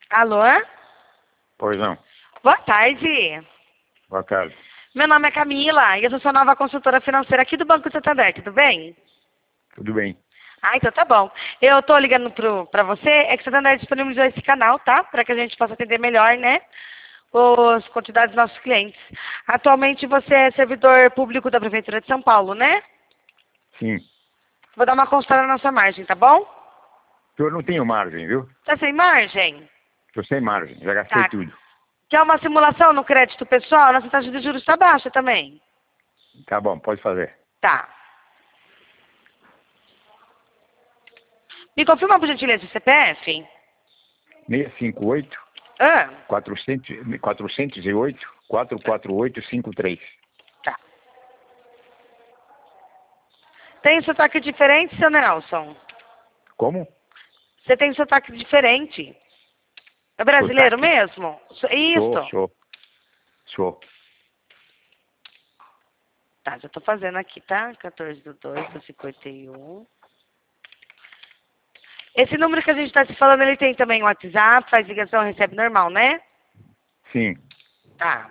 Alô? Pois não. Boa tarde. Boa tarde. Meu nome é Camila e eu sou sua nova consultora financeira aqui do Banco do Santander, tudo bem? Tudo bem. Ah, então tá bom. Eu tô ligando pra você, é que o Santander disponibilizou esse canal, tá? Para que a gente possa atender melhor, né? As quantidades dos nossos clientes. Atualmente você é servidor público da Prefeitura de São Paulo, né? Sim. Vou dar uma consulta na nossa margem, tá bom? Eu não tenho margem, viu? Tá sem margem? Estou sem margem. Já gastei Tá. tudo. Quer uma simulação no crédito pessoal? Nossa taxa de juros está baixa também. Tá bom, pode fazer. Tá. Me confirma, por gentileza, o CPF? 658 Ah, 408 44853. tá. Tem sotaque diferente, seu Nelson? Como? Você tem sotaque diferente. É brasileiro Sotaque? mesmo? Isso. Sou. Tá, já tô fazendo aqui, tá? 14/2/51. Esse número que a gente tá se falando, ele tem também WhatsApp, faz ligação, recebe normal, né? Sim. Tá.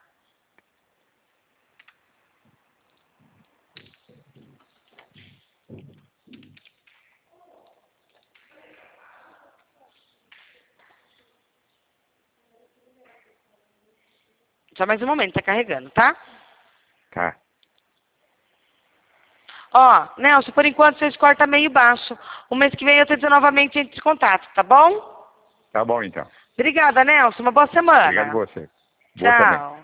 Só mais um momento, tá carregando, tá? Tá. Ó, Nelson, por enquanto seu score tá meio baixo. O mês que vem eu tento novamente entre em contato, tá bom? Tá bom, então. Obrigada, Nelson. Uma boa Obrigado a semana. você. Boa também. Tchau.